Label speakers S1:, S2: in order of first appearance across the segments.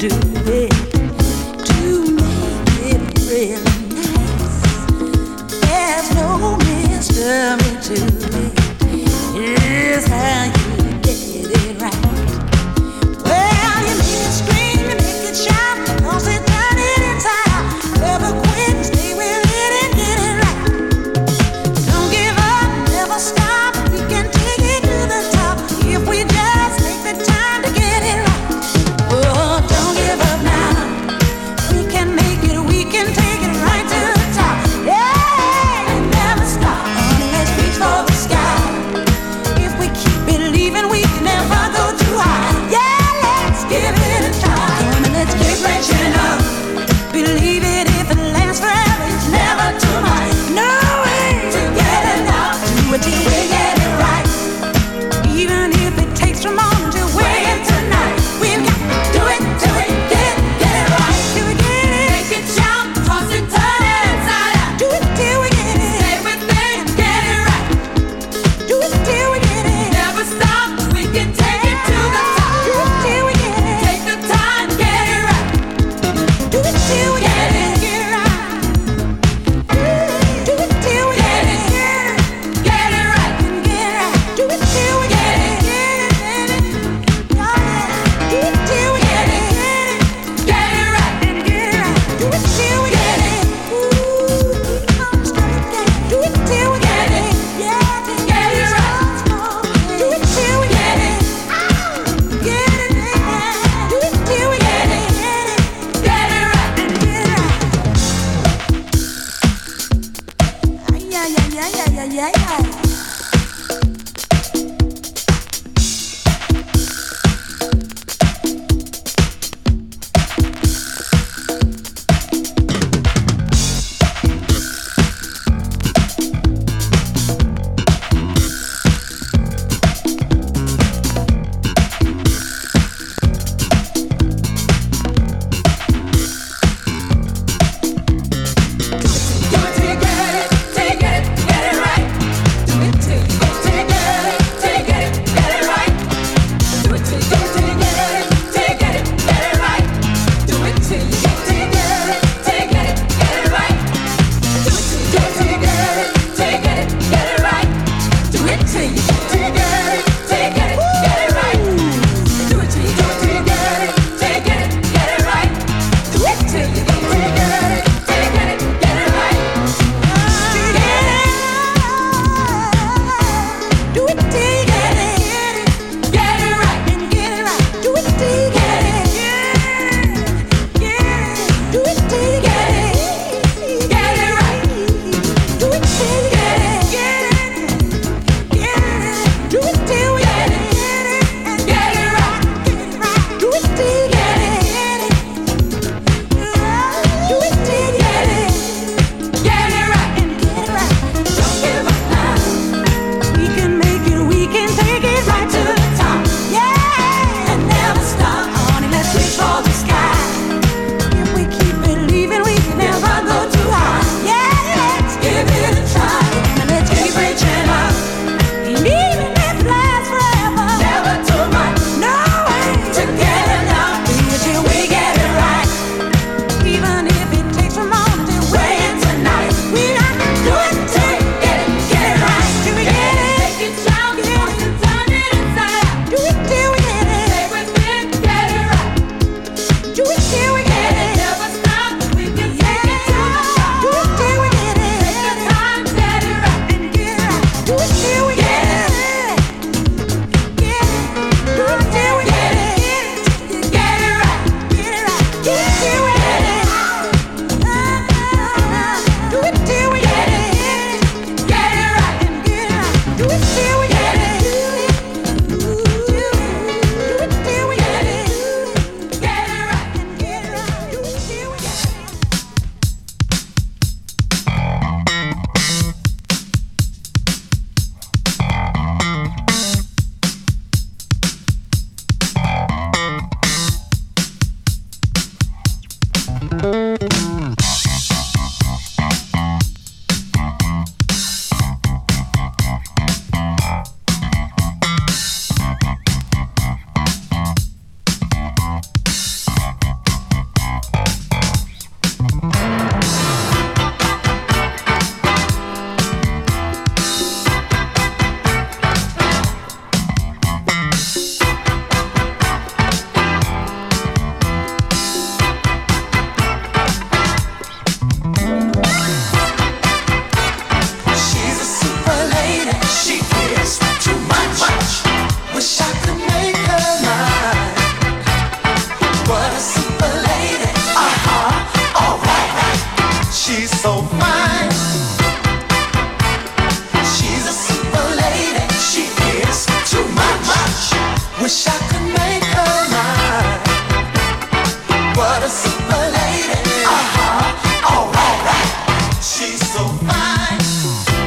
S1: do it to make it really nice. There's no mystery to it. Here's how you get it right. Well, you make it scream, you make it shout, toss it, turn it inside out. Never quit, stay with it and get it right. Don't give up, never stop. We can take it to the top if we just take the time to get it right. Oh, don't give up now.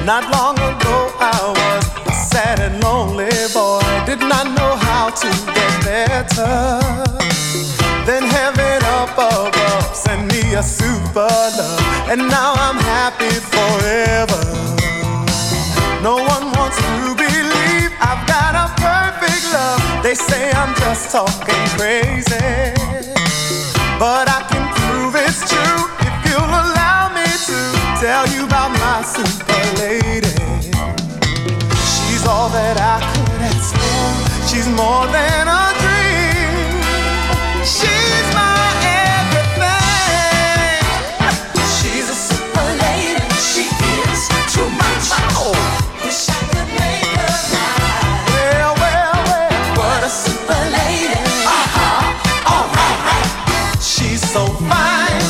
S2: Not long ago I was a sad and lonely boy, did not know how to get better. Then heaven up above sent me a super love, and now I'm happy forever. No one wants to believe I've got a perfect love. They say I'm just talking crazy, but I can prove it's true if you'll allow me to tell you about my super lady. She's all that I could ask for. She's more than a dream. She's my everything. She's a super lady. She is too much. Oh. Wish I could make her mine. Well, well, well. What a super lady. All right, right. She's so fine.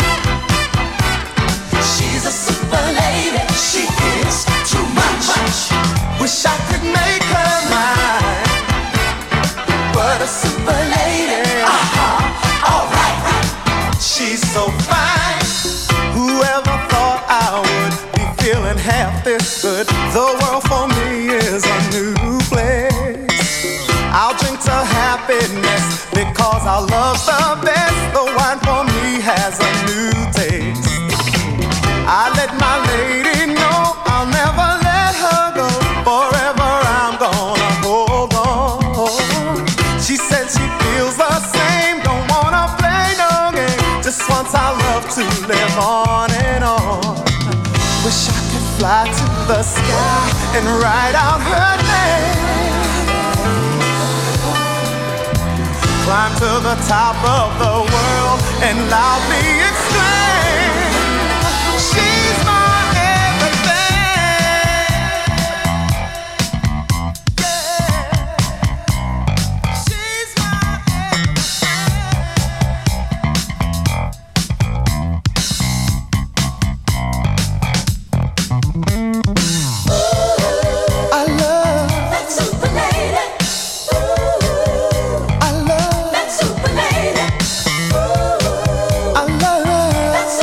S2: She's a super lady. She is too much. Wish I could make her mine. What a super lady. All right, right. She's so fine. Whoever thought I would be feeling half this good? The world for me is a new place. I'll drink to happiness because our love's the best. The wine for me has a new taste. I let my lady know I'll never let her go. Forever I'm gonna hold on. She said she feels the same, don't wanna play no game. Just wants our love to live on and on. Wish I could fly to the sky and write out her name. Climb to the top of the world and loudly exclaim, she's my everything. Yeah. She's my I love that super lady. I love that super lady. I love that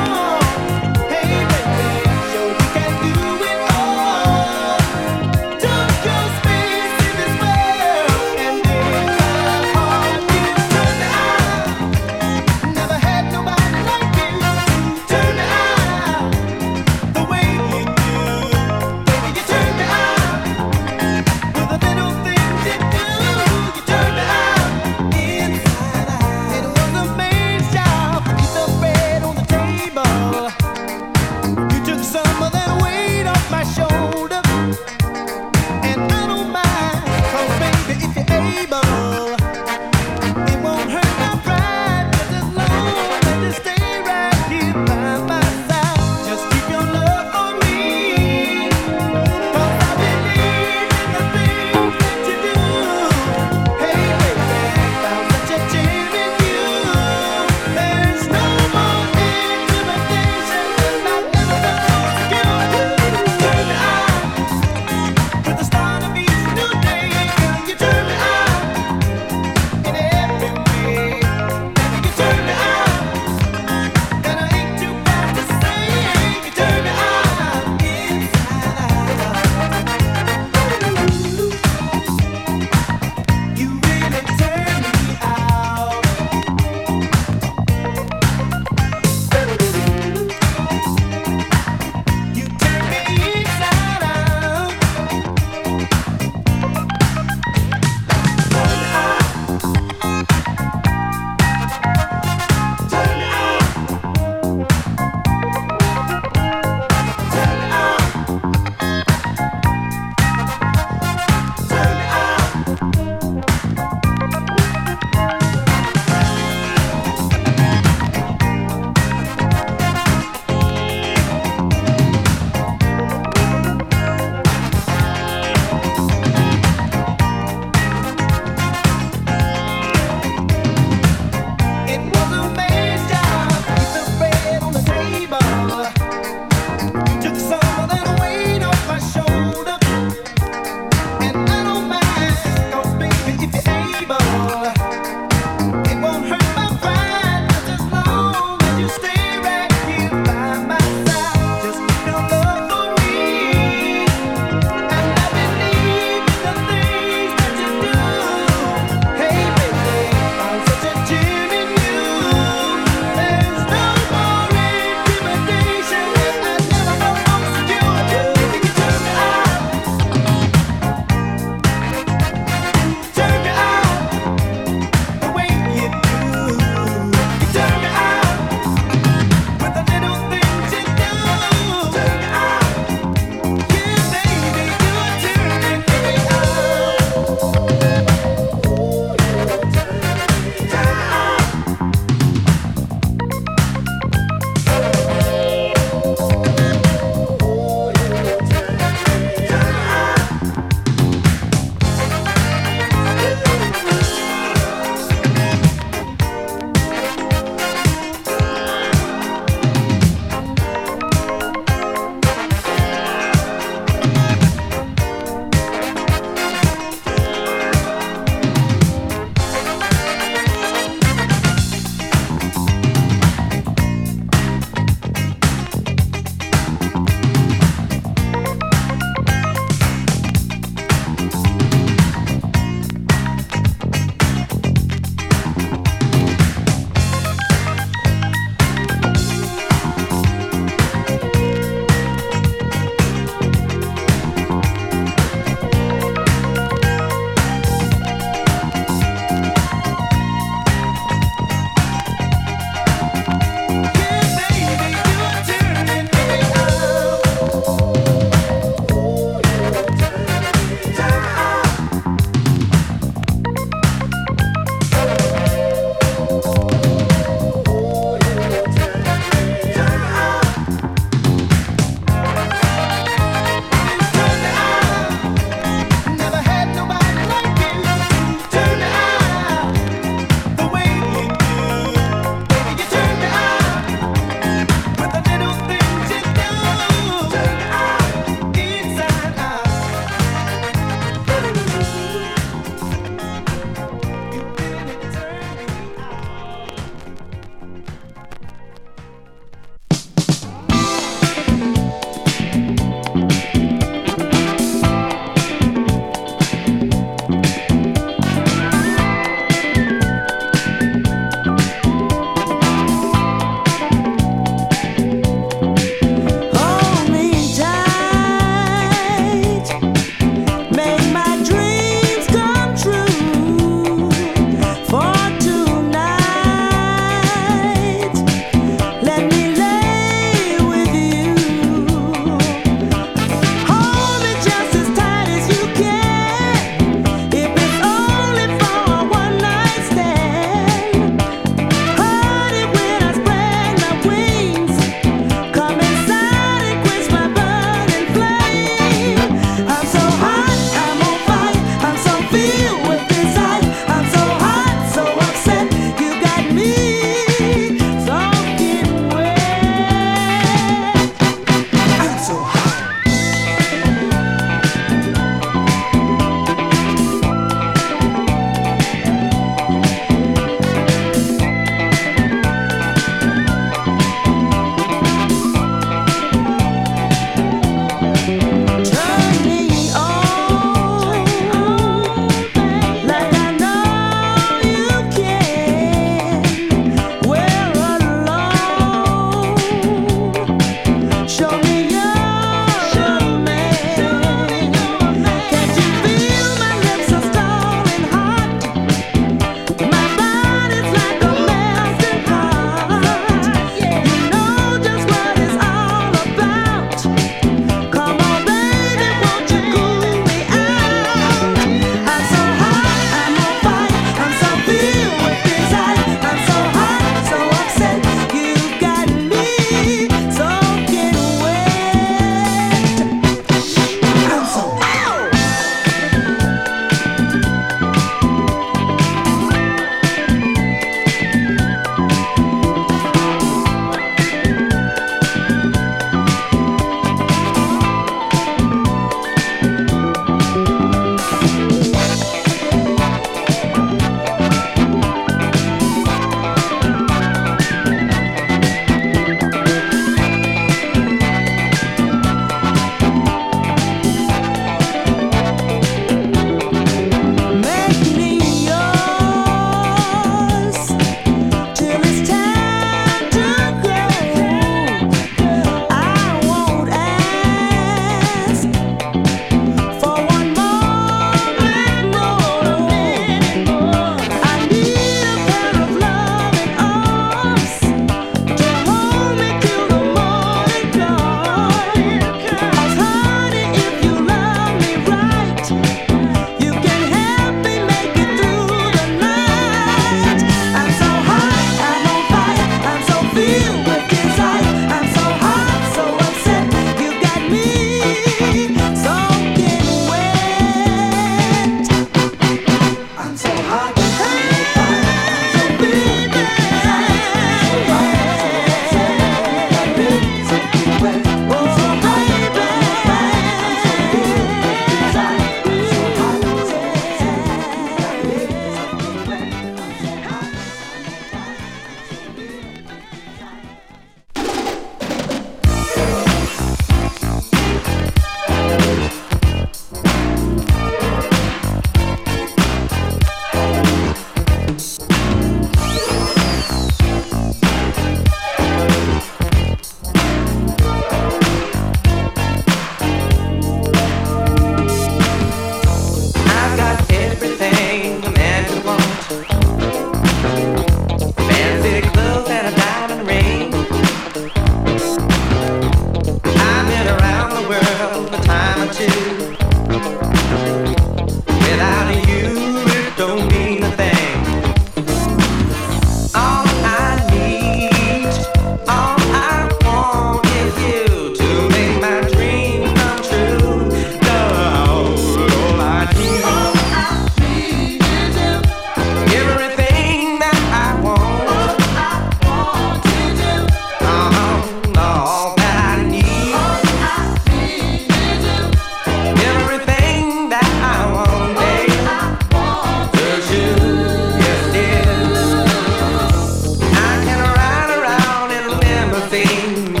S3: dreams.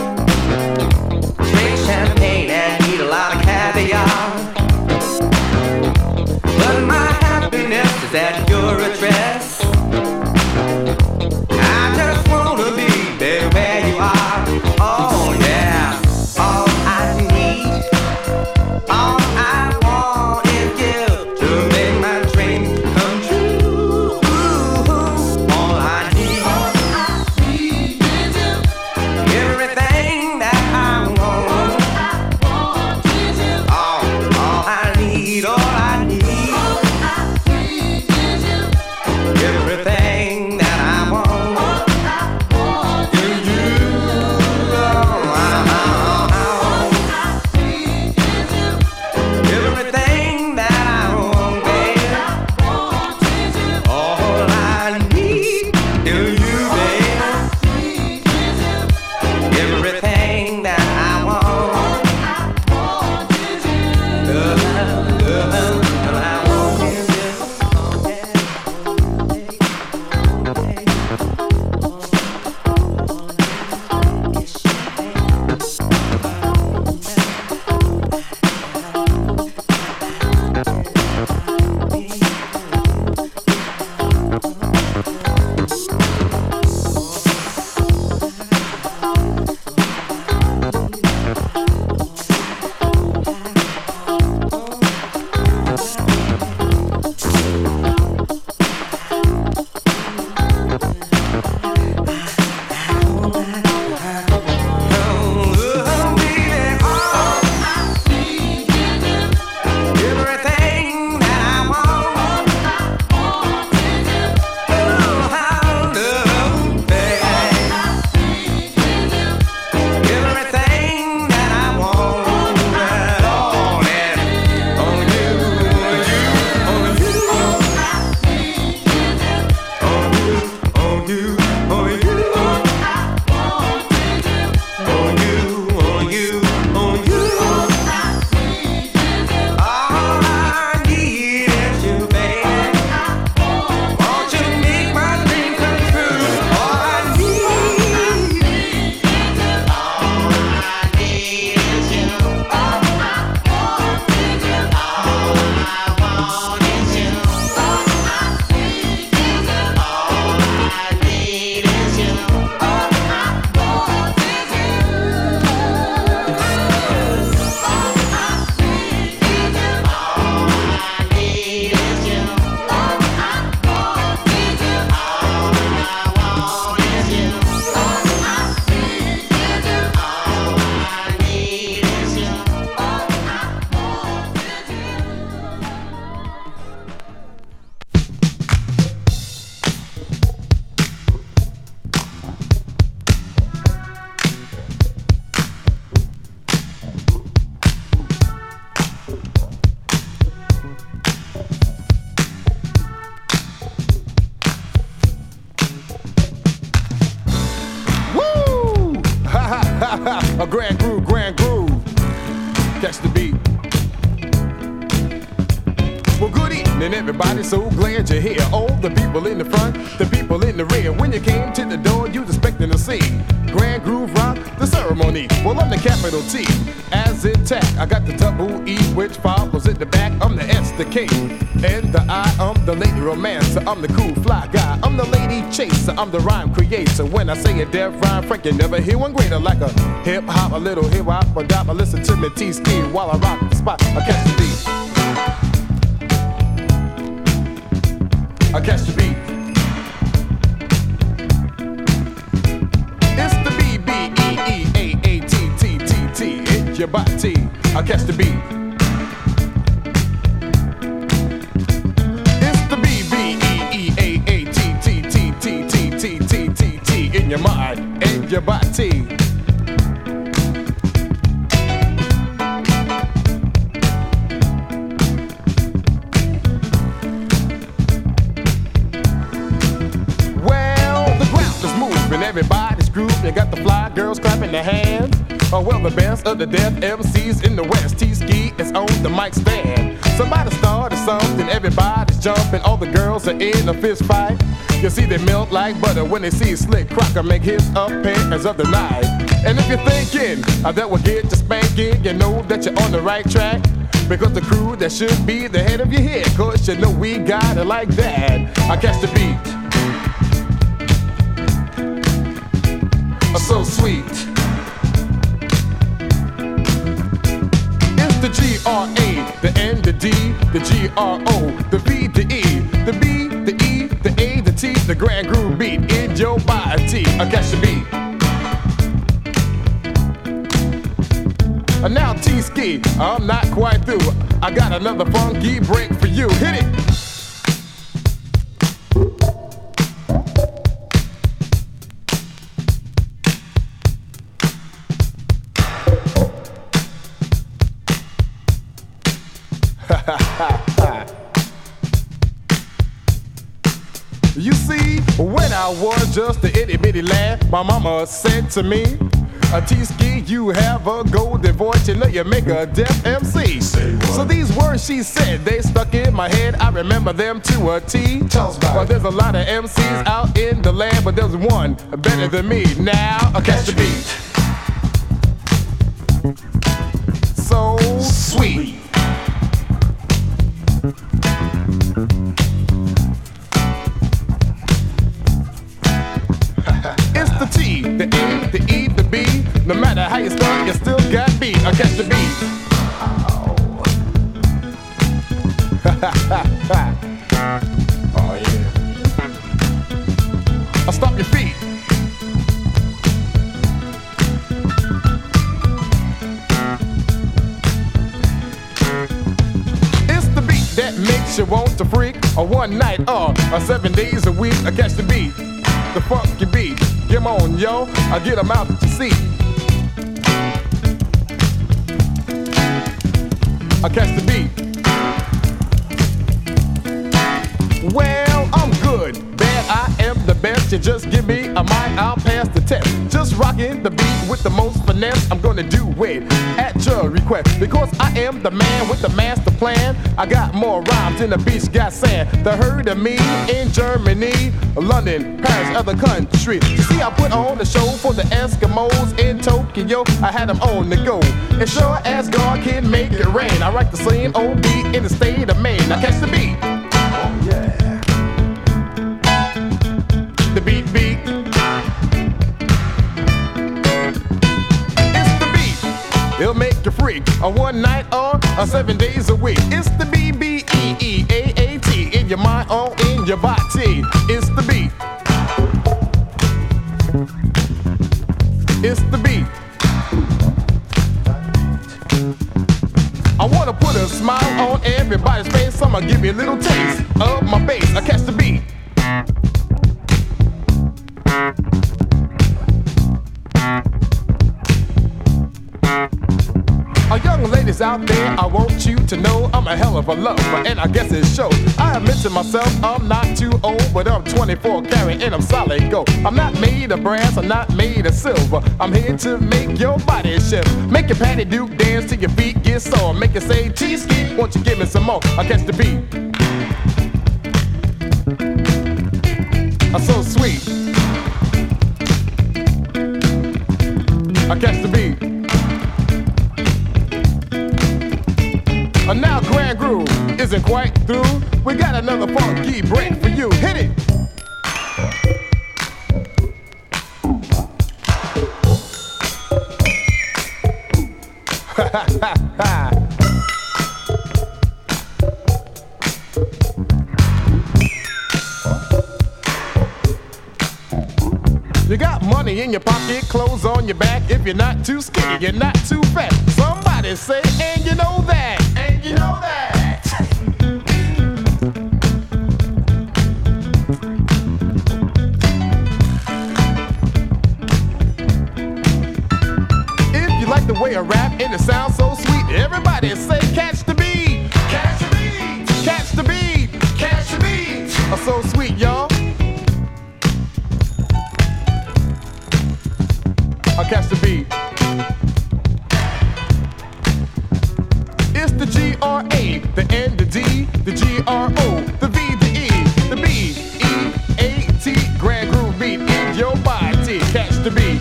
S3: Drink champagne and eat a lot of caviar. But my happiness is at your address. I just wanna be there where you are. Oh yeah, all I need, all I want is you to make my dreams come true. All I need is you. Everything that I want is you. All I need, all I need. Everything that I want is you. Everything that I want, baby. All I need is you, baby. Everything that I want is you. All I want is you.
S4: A grand groove, catch the beat. Well, good evening, everybody, so glad you're here. All the people in the front, the people in the rear. When you came to the door, you was expecting to see Grand Groove Rock, the ceremony. Well, I'm the capital T, as in tack. I got the double E, which follows at the back. I'm the S, the K, and the I. I'm the lady romancer, I'm the cool fly guy. I'm the lady chaser, I'm the rhyme creator. When I say a deaf rhyme, Frank, you never hear one greater. Like a hip hop, a little hip hop, or dop. I listen to me T-Ski while I rock the spot. I catch the beat. I catch the beat. It's the B-B-E-E-A-A-T-T-T-T. It's your body. I catch the beat. It's the B-B-E-E-A-A-T-T-T-T-T-T-T in your mind and your body. Everybody's grooving, they got the fly girls clapping their hands. hands. Oh, well, the best of the deaf MCs in the West. T-Ski is on the mic stand. Somebody started something, everybody's jumping. All the girls are in a fist fight. You see they melt like butter when they see Slick Crocker make his appearance of the night. And if you're thinking that will get you spanking, you know that you're on the right track. Because the crew that should be the head of your head, cause you know we got it like that. I catch the beat. So sweet. It's the G-R-A, the N, the D, the G-R-O, the V, the E, the B, the E, the A, the T, the grand groove beat in your body. I catch the beat. And now T-Ski, I'm not quite through. I got another funky break for you. Hit it. You see, when I was just a itty bitty lad, my mama said to me, T-Ski, you have a golden voice, you know you make a deaf MC. So these words she said, they stuck in my head, I remember them to a T. Well, there's a lot of MCs out in the land, but there's one better than me. Now, I catch the beat. So sweet. It's the T, the A, the E, the B. No matter how you start, you still got beat. I catch the beat. Oh yeah. I'll stop your feet. It's the beat that makes you want to freak. A one night or 7 days a week. I catch the beat. The funky beat. Come on, yo, I get them out that you see. I catch the beat. Well, I'm good, bad, I am the best. You just give me a mic, I'll pass the test. Just rocking the beat with the most finesse. I'm gonna do it at your request. Because I am the man with the master plan. I got more rhymes than the beach got sand. They heard of me in Germany, London, Paris, other countries. You see, I put on the show for the Eskimos in Tokyo. I had them on the go. And sure as God can make it rain, I write the same old beat in the state of Maine. Now catch the beat. Oh yeah. The beat beat. It's the beat. It'll make you freak. A one night or 7 days a week. It's the B-B-E-E-A-A-T. In your mind or in your body. It's the beat. It's the beat. I wanna put a smile on everybody's face. I'ma give you a little taste of my bass. I catch the beat. Young ladies out there, I want you to know I'm a hell of a lover, and I guess it shows. I admit to myself I'm not too old, but I'm 24 karat and I'm solid gold. I'm not made of brass, I'm not made of silver. I'm here to make your body shift. Make your Patty Duke dance till your feet get sore. Make you say, T-Ski, won't you give me some more? I catch the beat. I'm so sweet. I catch the beat. And now Grand Groove isn't quite through. We got another funky break for you. Hit it! You got money in your pocket, clothes on your back. If you're not too skinny, you're not too fat. Somebody say, and you know that. And you know that. If you like the way I rap and it sounds so sweet, everybody say, catch the beat. Catch the beat. Catch the beat. Catch the beat. Oh, so sweet, y'all. I'll catch the beat. A, the N, the D, the G, R, O, the V, the E, the B, E, A, T, Grand Groove Beat in your body. Catch the beat.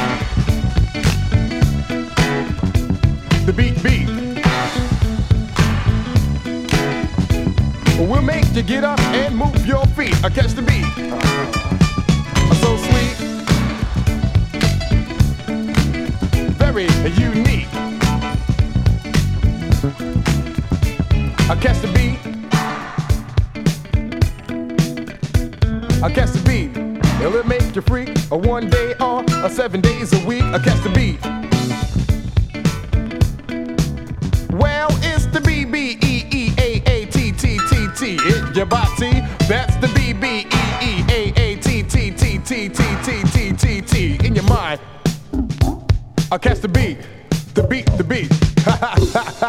S4: The beat, beat. We'll make you get up and move your feet. Catch the beat. So sweet. Very unique. Catch the beat. Catch the beat. It'll make you freak. A 1 day or 7 days a week. Catch the beat. Well, it's the B-B-E-E-A-A-T-T-T-T in your body. That's the B-B-E-E-A-A-T-T-T-T-T-T-T-T in your mind. Catch the beat. The beat, the beat. Ha ha ha ha.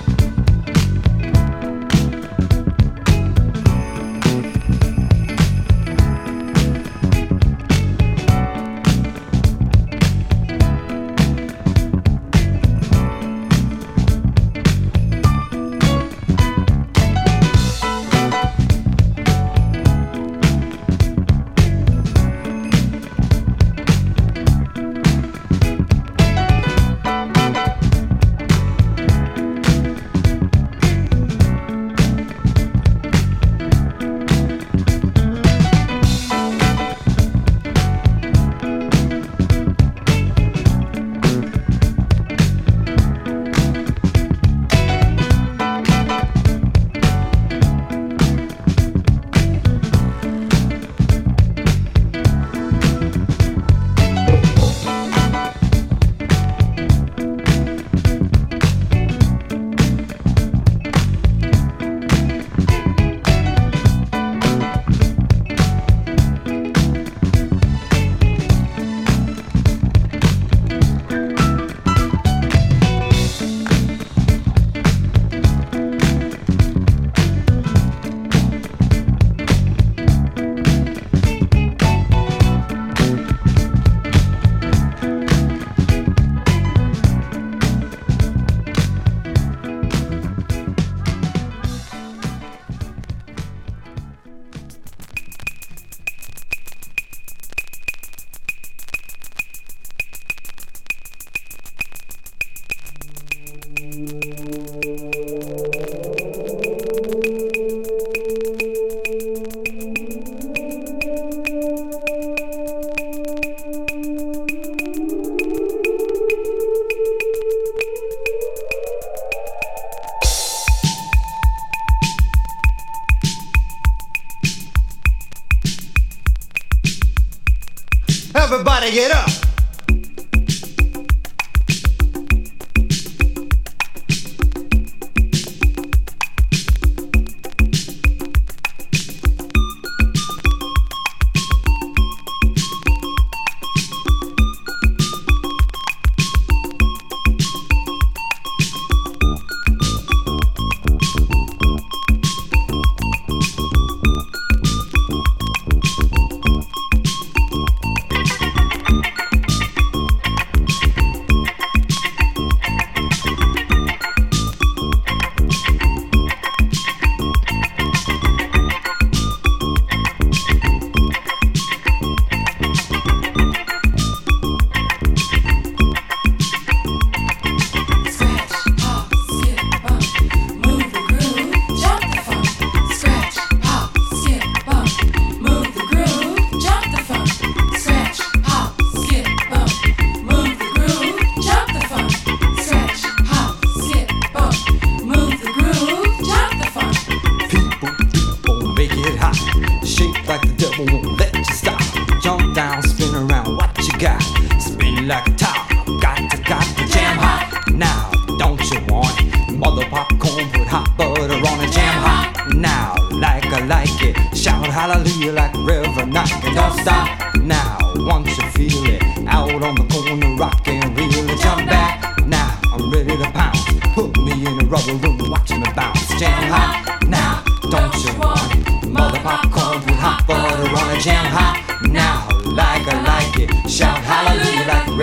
S5: Everybody get up.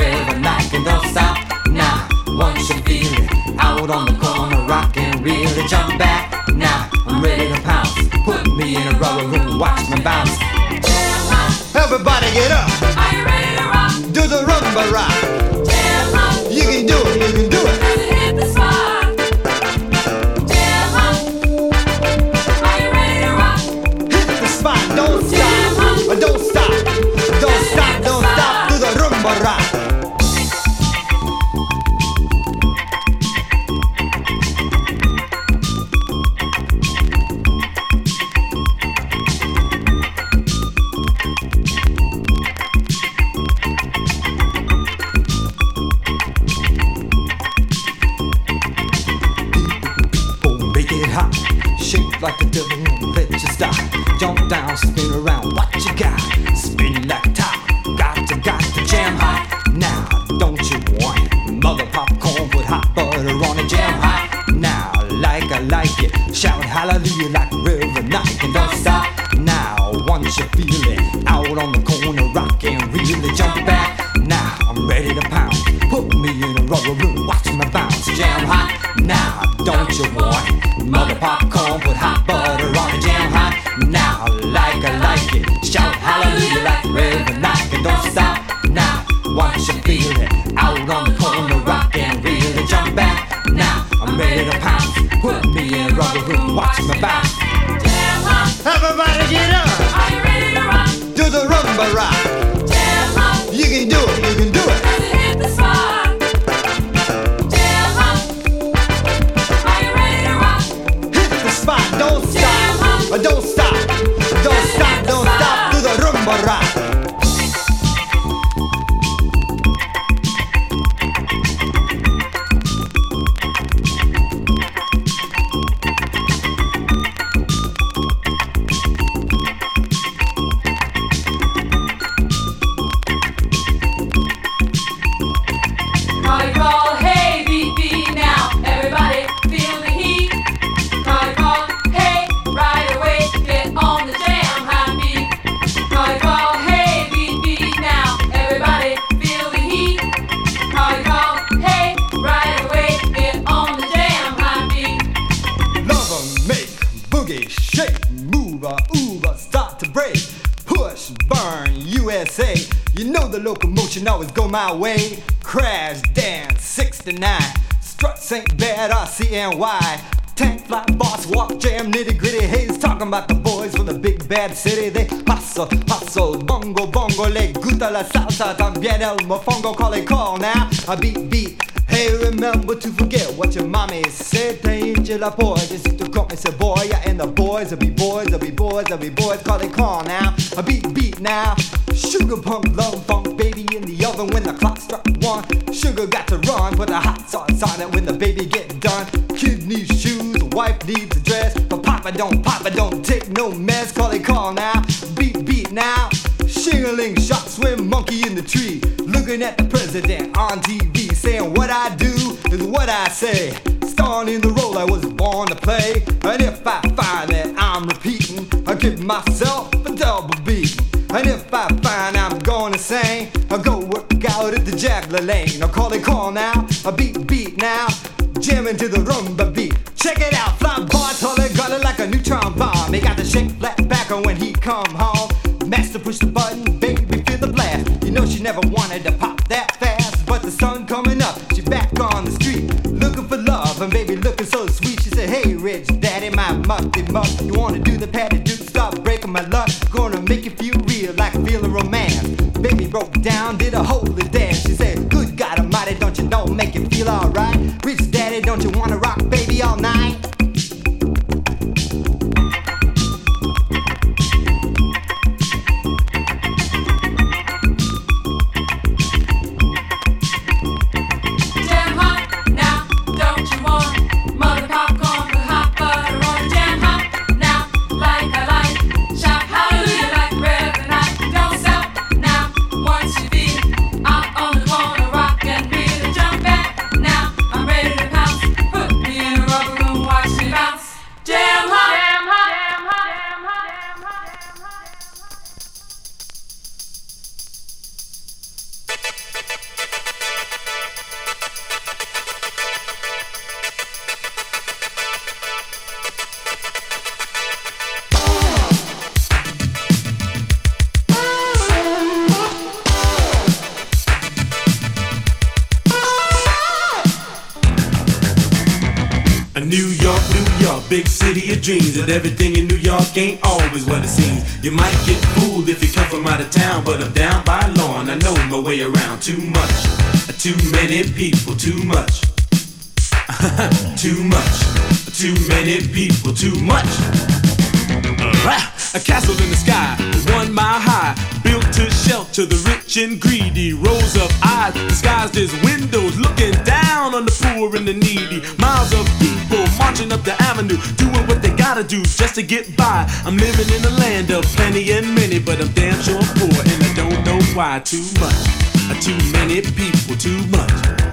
S2: Out on the corner, rockin' really
S5: Everybody get up.
S1: Are you ready to rock?
S5: Do the rumba rock.
S1: Jam on.
S5: You can do it, you can do it.
S1: As it hit the spot. Jam on. Are you ready to rock?
S5: Hit the spot, don't stop. Don't stop. Don't stop, don't stop. Do the rumba rock. Like the devil won't let you stop. Jump down, spin around, what you got? Spin like a top. Got to jam hot. Now, don't you want it? Mother popcorn, put hot butter on it. Jam hot. Now, like I like it. Shout hallelujah like a river night. And don't stop. Now, once you feel it, out on the corner, rock and really jump back. Now, I'm ready to pound. Put me in a rubber room, watch me bounce. Jam hot. Now, don't you want it? Mother popcorn, put hot butter on it, jam hot. Now, like I like it. Shout hallelujah like the river night. And don't stop now. Once you feel it, out on the corner, rock and really jump back. Now, I'm ready to pounce. Put me in a rubber room, watch me bounce.
S1: Jam on.
S5: Everybody get up.
S1: Are you ready to rock?
S5: Do the rumba rock.
S1: Jam on.
S5: You can do it, you can do it.
S1: As it hit the spot. Jam on. Are you ready to rock?
S5: Hit the spot, don't stop. Don't stop. Don't stop, don't stop. Do the rumba rock.
S1: Party call, hey, beat, beat now. Everybody feel the heat. Party call, hey, right away, get on the jam hot beat. Party call, hey, beat, beat now. Everybody feel the heat. Party call, hey, right away, get on the jam hot beat.
S5: Lover, make, boogie, shake, move, start to break. Push, burn, USA. You know the locomotion always go my way. Crash, dance, 69. Struts ain't bad, RCNY. Tank, fly, boss, walk, jam, nitty gritty. Hayes talking about the boys from the big bad city. They hustle, bongo, le gusta la salsa. También el mofongo, call now. I beat. Hey, remember to forget what your mommy said. Te hinche la polla, just to call me cebolla. And the boys will be boys, call now. I beat now. Sugar punk, love funk, baby in the oven when the clock struck 1. Sugar got to run, put the hot sauce on it when the baby get done. Kid needs shoes, wife needs a dress. But Papa don't take no mess. Call now. Beat now. Shingling, shot, swim, monkey in the tree. Looking at the president on TV, saying what I do is what I say. Starting the role I was born to play. And if I find that I'm repeating, I give myself a double beat. And if I find I'm gonna sing, I go work out at the Jaggler Lane. I call now, I beat now. Jamming to the rumba beat. Check it out, fly boy, taller, got it like a neutron bomb. He got the shake flat back on when he come home. Master push the button, baby feel the blast. You know she never wanted to pop that fast, but the sun coming up, she back on the street, looking for love, and baby looking so sweet. She said, hey rich daddy, my musty muck, you wanna do the patty duke, stop breaking my luck, gonna make you feel real like feeling romance. Baby broke down, did a holy dance. She said, good God almighty, don't you know, make you feel alright. Rich daddy, don't you wanna rock baby all night?
S1: Watch
S6: New York, big city of dreams. And everything in New York ain't always what it seems. You might get fooled if you come from out of town, but I'm down by law and I know my way around. Too much, too many people, too much. Too much, too many people, too much. A castle in the sky, 1 mile high, built to shelter the rich and greedy. Rows of eyes disguised as windows, looking down on the poor and the needy. Miles of people marching up the avenue, doing what they gotta do just to get by. I'm living in a land of plenty and many, but I'm damn sure poor and I don't know why. Too much, too many people, too much.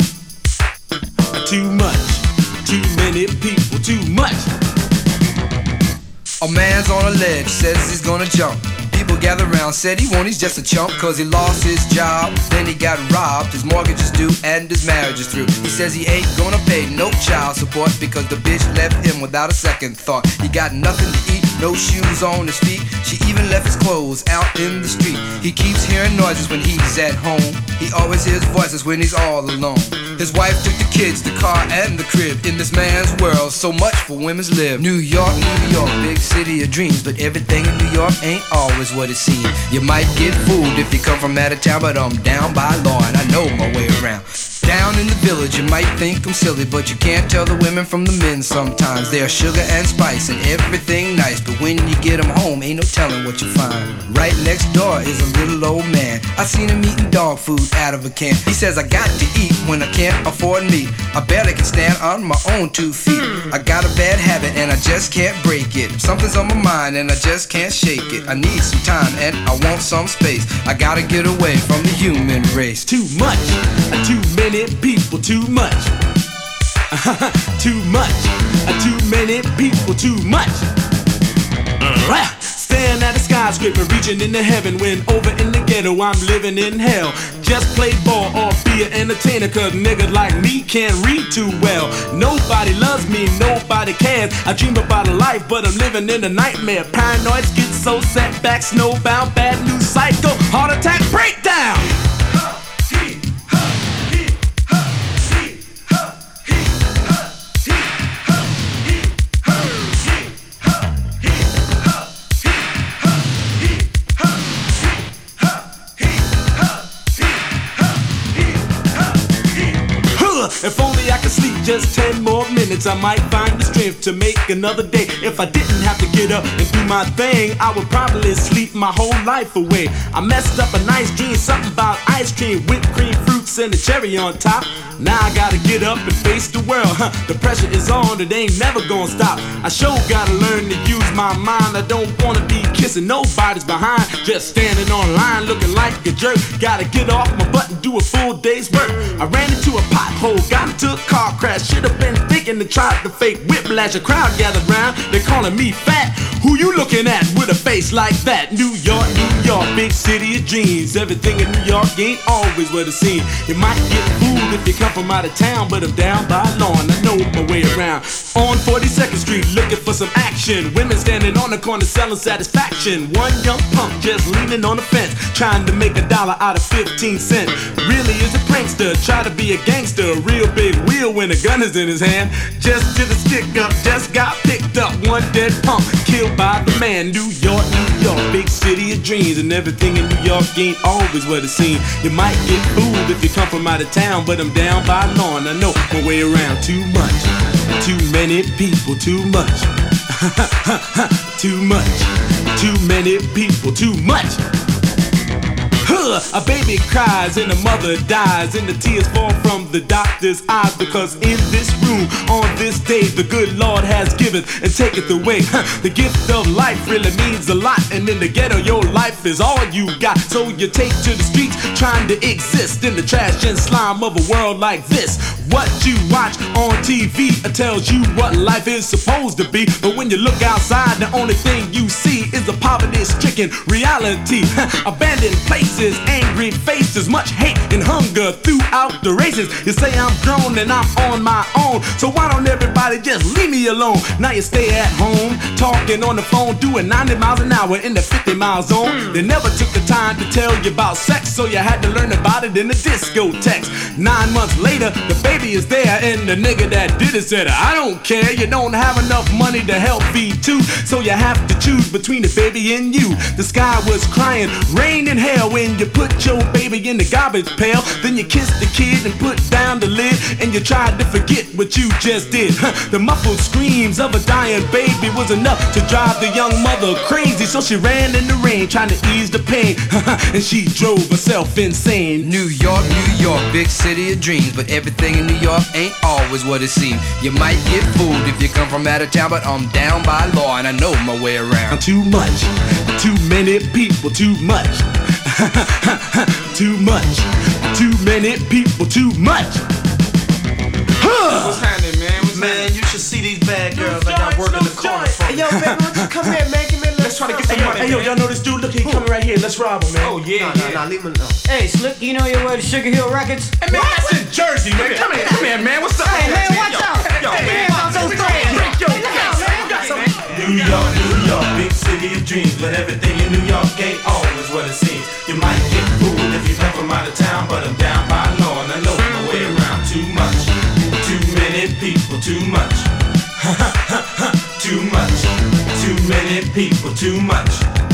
S6: Too much, too many people, too much.
S7: A man's on a ledge, says he's gonna jump. People gather round, said he won't, he's just a chump, cause he lost his job, then he got robbed, his mortgage is due, and his marriage is through. He says he ain't gonna pay no child support, because the bitch left him without a second thought. He got nothing to eat, no shoes on his feet, she even left his clothes out in the street. He keeps hearing noises when he's at home, he always hears voices when he's all alone. His wife took the kids, the car, and the crib. In this man's world, so much for women's live. New York, big city of dreams, but everything in New York ain't always what it seems. You might get fooled if you come from out of town, but I'm down by law and I know my way around. Down in the village, you might think I'm silly, but you can't tell the women from the men sometimes. They are sugar and spice and everything nice, but when you get them home, ain't no telling what you find. Right next door is a little old man. I seen him eating dog food out of a can. He says I got to eat when I can't afford meat. I barely can stand on my own 2 feet. I got a bad habit and I just can't break it. Something's on my mind and I just can't shake it. I need some time and I want some space. I gotta get away from the human race.
S6: Too much, too many people, too much. Too much, too many people, too much. Staring at a skyscraper, reaching into heaven, when over in the ghetto I'm living in hell. Just play ball or be an entertainer, cause niggas like me can't read too well. Nobody loves me, nobody cares. I dream about a life, but I'm living in a nightmare. Paranoid, schizo, setback, snowbound, bad news cycle, heart attack, breakdown. If only I could sleep just 10 more minutes, I might find the strength to make another day. If I didn't have to get up and do my thing, I would probably sleep my whole life away. I messed up a nice dream, something about ice cream, whipped cream, fruits, and a cherry on top. Now I gotta get up and face the world. The pressure is on, it ain't never gonna stop. I sure gotta learn to use my mind. I don't wanna be kissing nobody's behind, just standing online looking like a jerk. Gotta get off my butt and do a full day's work. I ran into a pothole, got into a car crash. Should've been thinking to try to fake whiplash. A crowd gathered round, they're calling me fat. Who you looking at with a face like that? New York, big city of dreams. Everything in New York ain't always what it seems. You might get fooled if you come from out of town, but I'm down by law and I know my way around. On 42nd Street, looking for some action. Women standing on the corner selling satisfaction. One young punk just leaning on the fence, trying to make $1 out of 15 cents. Really is a prankster, try to be a gangster. A real big wheel when a gun is in his hand. Just did a stick up, just got picked up. One dead punk, killed by the man. New York, big city of dreams. And everything in New York ain't always what it seems. You might get fooled if you come from out of town, but I'm down by law and I know my way around. Too much, too many people, too much. Too much, too many people, too much. A baby cries and a mother dies, and the tears fall from the doctor's eyes, because in this room on this day the good Lord has given and taketh away. The gift of life really means a lot, and in the ghetto your life is all you got. So you take to the streets trying to exist in the trash and slime of a world like this. What you watch on TV tells you what life is supposed to be, but when you look outside the only thing you see is a poverty-stricken reality. Abandoned places, angry faces, much hate and hunger throughout the races. You say I'm grown and I'm on my own, so why don't everybody just leave me alone? Now you stay at home, talking on the phone, doing 90 miles an hour in the 50-mile zone. They never took the time to tell you about sex, so you had to learn about it in the discotheques. 9 months later, the baby baby is there, and the nigga that did it said, I don't care, you don't have enough money to help feed two, so you have to choose between the baby and you. The sky was crying, rain and hell when you put your baby in the garbage pail. Then you kissed the kid and put down the lid, and you tried to forget what you just did. The muffled screams of a dying baby was enough to drive the young mother crazy, so she ran in the rain trying to ease the pain, and she drove herself insane.
S7: New York, big city of dreams, but everything in New York ain't always what it seems. You might get fooled if you come from out of town, but I'm down by law and I know my way around.
S6: Too much, too many people, too much. Too much, too many people, too much.
S8: What's happening, man? Man, you should see these bad girls. I got work in the corner for you.
S9: Hey, yo, baby, why don't you come here, man? Give me a little.
S8: Let's try to get some money.
S6: Hey, yo, y'all know this dude? Look, he coming right here. Let's rob him, man.
S8: Oh, yeah,
S9: Nah, leave him alone. Hey, Slick, you know your word to Sugar Hill Records?
S8: Hey, man, that's in Jersey, man. Come here, man. What's up?
S9: Hey, man, watch out.
S8: Yo, man,
S9: watch those threads.
S10: New York, big city of dreams, but everything in New York ain't always what it seems. You might get fooled if you come from out of town, but I'm down by law and I know my way around. Too much, too many people, too much. Too much, too many people, too much.